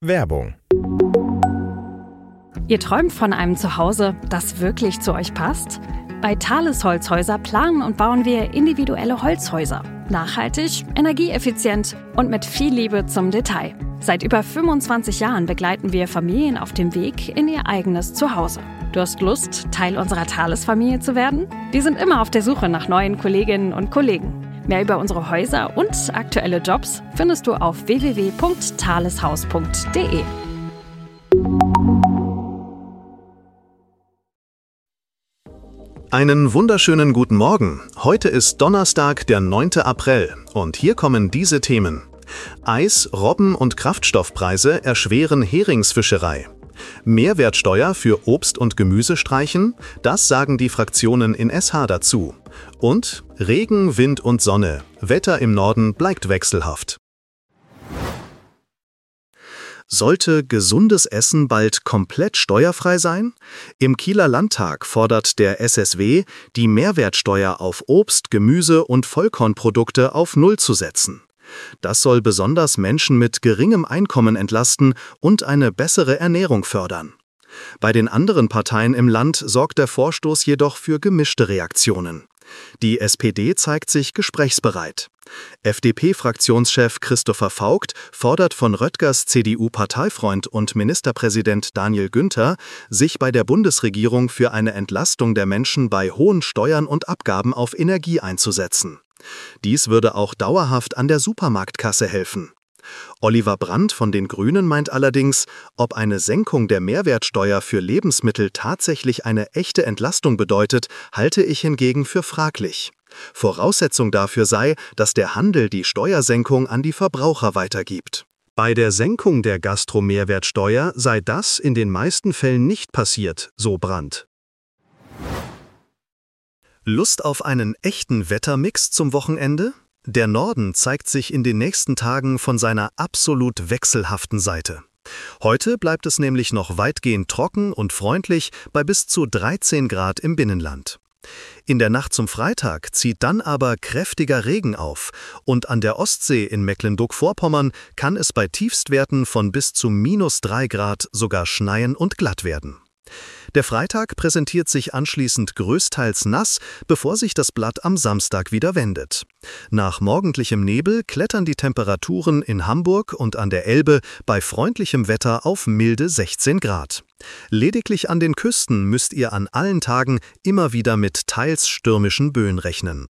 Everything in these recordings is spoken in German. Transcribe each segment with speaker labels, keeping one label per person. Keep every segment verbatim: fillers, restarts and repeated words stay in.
Speaker 1: Werbung.
Speaker 2: Ihr träumt von einem Zuhause, das wirklich zu euch passt? Bei Thales Holzhäuser planen und bauen wir individuelle Holzhäuser. Nachhaltig, energieeffizient und mit viel Liebe zum Detail. Seit über fünfundzwanzig Jahren begleiten wir Familien auf dem Weg in ihr eigenes Zuhause. Du hast Lust, Teil unserer Thales-Familie zu werden? Wir sind immer auf der Suche nach neuen Kolleginnen und Kollegen. Mehr über unsere Häuser und aktuelle Jobs findest du auf w w w punkt thaleshaus punkt d e.
Speaker 3: Einen wunderschönen guten Morgen. Heute ist Donnerstag, der neunte April und hier kommen diese Themen. Eis-, Robben- und Kraftstoffpreise erschweren Heringsfischerei. Mehrwertsteuer für Obst und Gemüse streichen, das sagen die Fraktionen in S H dazu. Und Regen, Wind und Sonne. Wetter im Norden bleibt wechselhaft. Sollte gesundes Essen bald komplett steuerfrei sein? Im Kieler Landtag fordert der S S W, die Mehrwertsteuer auf Obst, Gemüse und Vollkornprodukte auf Null zu setzen. Das soll besonders Menschen mit geringem Einkommen entlasten und eine bessere Ernährung fördern. Bei den anderen Parteien im Land sorgt der Vorstoß jedoch für gemischte Reaktionen. Die S P D zeigt sich gesprächsbereit. F D P-Fraktionschef Christopher Vaugt fordert von Röttgers C D U-Parteifreund und Ministerpräsident Daniel Günther, sich bei der Bundesregierung für eine Entlastung der Menschen bei hohen Steuern und Abgaben auf Energie einzusetzen. Dies würde auch dauerhaft an der Supermarktkasse helfen. Oliver Brandt von den Grünen meint allerdings, ob eine Senkung der Mehrwertsteuer für Lebensmittel tatsächlich eine echte Entlastung bedeutet, halte ich hingegen für fraglich. Voraussetzung dafür sei, dass der Handel die Steuersenkung an die Verbraucher weitergibt. Bei der Senkung der Gastro-Mehrwertsteuer sei das in den meisten Fällen nicht passiert, so Brandt. Lust auf einen echten Wettermix zum Wochenende? Der Norden zeigt sich in den nächsten Tagen von seiner absolut wechselhaften Seite. Heute bleibt es nämlich noch weitgehend trocken und freundlich bei bis zu dreizehn Grad im Binnenland. In der Nacht zum Freitag zieht dann aber kräftiger Regen auf und an der Ostsee in Mecklenburg-Vorpommern kann es bei Tiefstwerten von bis zu minus drei Grad sogar schneien und glatt werden. Der Freitag präsentiert sich anschließend größtenteils nass, bevor sich das Blatt am Samstag wieder wendet. Nach morgendlichem Nebel klettern die Temperaturen in Hamburg und an der Elbe bei freundlichem Wetter auf milde sechzehn Grad. Lediglich an den Küsten müsst ihr an allen Tagen immer wieder mit teils stürmischen Böen rechnen.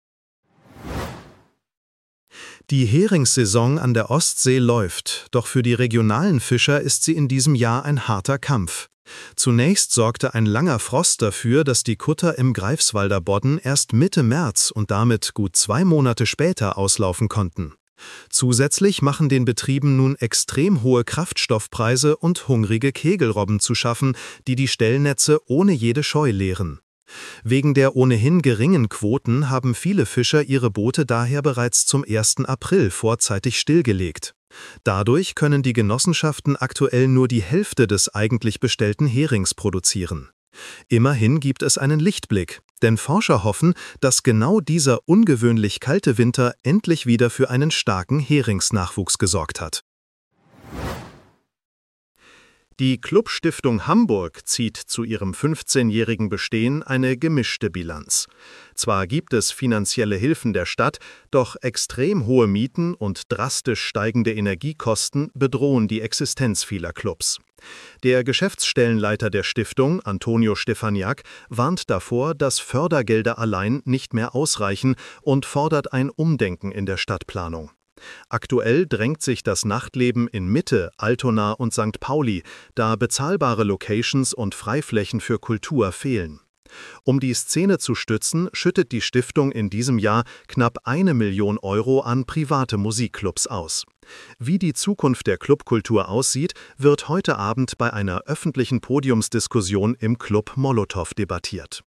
Speaker 3: Die Heringssaison an der Ostsee läuft, doch für die regionalen Fischer ist sie in diesem Jahr ein harter Kampf. Zunächst sorgte ein langer Frost dafür, dass die Kutter im Greifswalder Bodden erst Mitte März und damit gut zwei Monate später auslaufen konnten. Zusätzlich machen den Betrieben nun extrem hohe Kraftstoffpreise und hungrige Kegelrobben zu schaffen, die die Stellnetze ohne jede Scheu leeren. Wegen der ohnehin geringen Quoten haben viele Fischer ihre Boote daher bereits zum ersten April vorzeitig stillgelegt. Dadurch können die Genossenschaften aktuell nur die Hälfte des eigentlich bestellten Herings produzieren. Immerhin gibt es einen Lichtblick, denn Forscher hoffen, dass genau dieser ungewöhnlich kalte Winter endlich wieder für einen starken Heringsnachwuchs gesorgt hat. Die Club-Stiftung Hamburg zieht zu ihrem fünfzehnjährigen Bestehen eine gemischte Bilanz. Zwar gibt es finanzielle Hilfen der Stadt, doch extrem hohe Mieten und drastisch steigende Energiekosten bedrohen die Existenz vieler Clubs. Der Geschäftsstellenleiter der Stiftung, Antonio Stefaniak, warnt davor, dass Fördergelder allein nicht mehr ausreichen und fordert ein Umdenken in der Stadtplanung. Aktuell drängt sich das Nachtleben in Mitte, Altona und Sankt Pauli, da bezahlbare Locations und Freiflächen für Kultur fehlen. Um die Szene zu stützen, schüttet die Stiftung in diesem Jahr knapp eine Million Euro an private Musikclubs aus. Wie die Zukunft der Clubkultur aussieht, wird heute Abend bei einer öffentlichen Podiumsdiskussion im Club Molotow debattiert.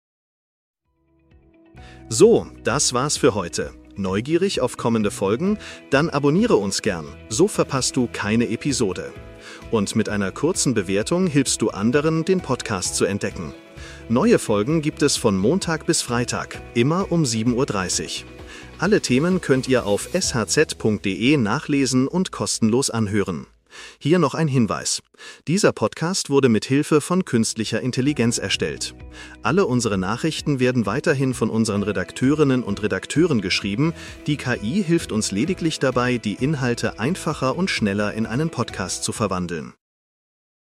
Speaker 3: So, das war's für heute. Neugierig auf kommende Folgen? Dann abonniere uns gern, so verpasst du keine Episode. Und mit einer kurzen Bewertung hilfst du anderen, den Podcast zu entdecken. Neue Folgen gibt es von Montag bis Freitag, immer um sieben Uhr dreißig. Alle Themen könnt ihr auf s h z punkt d e nachlesen und kostenlos anhören. Hier noch ein Hinweis. Dieser Podcast wurde mit Hilfe von künstlicher Intelligenz erstellt. Alle unsere Nachrichten werden weiterhin von unseren Redakteurinnen und Redakteuren geschrieben. Die K I hilft uns lediglich dabei, die Inhalte einfacher und schneller in einen Podcast zu verwandeln.